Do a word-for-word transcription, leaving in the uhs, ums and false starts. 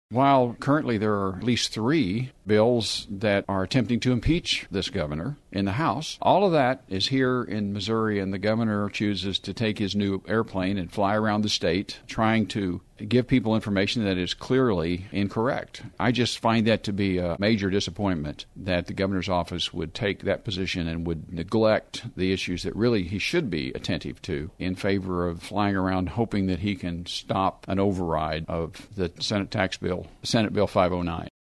While currently there are at least three bills that are attempting to impeach this governor in the House, all of that is here in Missouri, and the governor chooses to take his new airplane and fly around the state trying to give people information that is clearly incorrect. I just find that to be a major disappointment that the governor's office would take that position and would neglect the issues that really he should be attentive to in favor of flying around hoping that he can stop an override of the Senate tax bill, Senate Bill five oh nine.